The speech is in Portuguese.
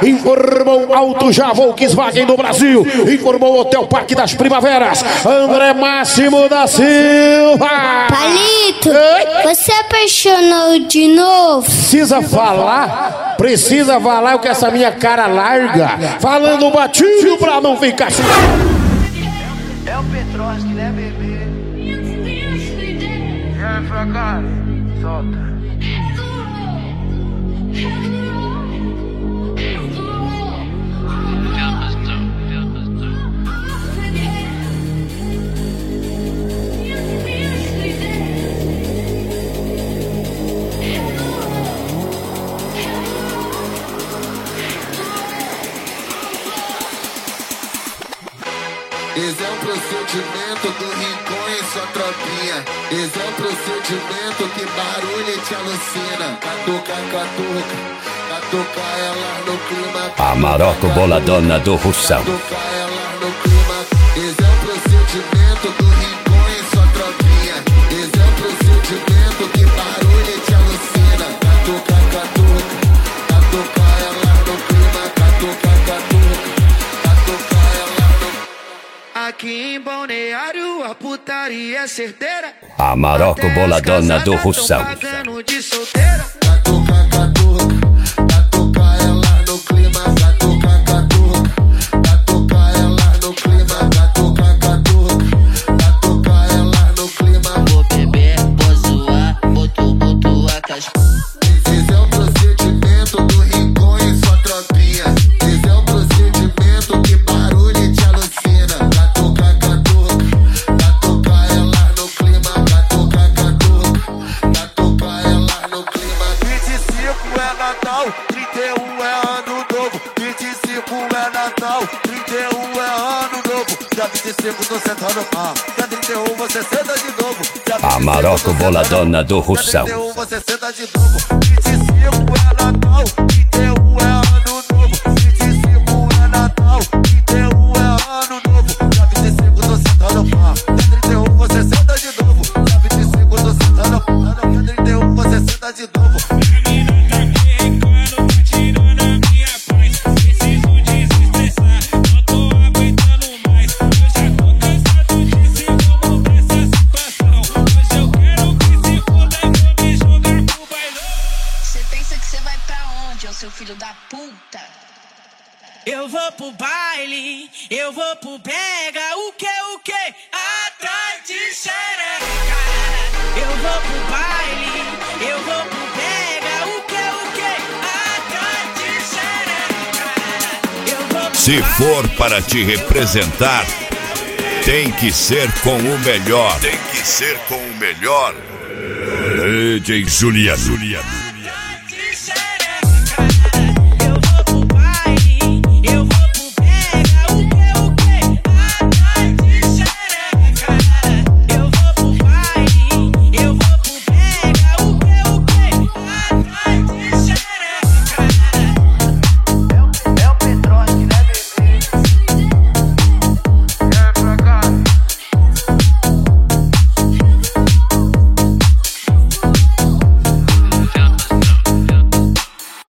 Informou Auto Já Volkswagen do Brasil. Informou Hotel Parque das Primaveras. André Máximo da Silva. Palito, você apaixonou de novo? Precisa falar? Precisa falar com essa minha cara larga. Falando batido pra não ficar assim. É o Petrovski, né, bebê? E aí, fracasso? Solta. Esse é o procedimento do Rincon e sua tropinha. Esse é o procedimento que barulho te alucina. Catuca, catuca, catuca ela no clima. A Maroco Boladona do Russão. Catuca ela no clima. Esse é o procedimento do Rincon e sua tropinha. Esse é o procedimento que barulho te alucina. Catuca, catuca, catuca ela no clima. Catuca, catuca. Aqui em Balneário a putaria é certeira. A Maroco Boladona do Russão. Pagando de solteira. Catuca, catuca, catuca ela no clima. Catuca, catuca, catuca ela no clima. Catuca, catuca, catuca ela no clima. Vou beber, vou zoar, boto a caspa. Esse é o procedimento do Rincon e sua tropinha. Esse é o procedimento que barulho te alucina. Catuca, catuca, catuca ela no clima. Catuca, catuca, catuca ela no clima. 25 é Natal, 31 é ano novo. 25 é Natal, 31 é ano novo. Dia 25 tô sentando pau. Dia 31 você senta de novo. A Maroco Boladona do Russão. Dia 31 você senta de novo. 25 é Natal, 31 é ano novo. 25 é Natal, 31 é ano novo. Dia 25 tô sentando pau. Dia 31 você senta de novo. Dia 25 tô sentando pau. Dia 31 você senta de novo. Seu filho da puta. Eu vou pro baile, eu vou pro brega, o que? Atrás de xereca. Eu vou pro baile, eu vou pro brega, o que? Atrás de xereca. Eu vou pro Se for para te representar, tem que ser com o melhor. Tem que ser com o melhor. DJ Juliano.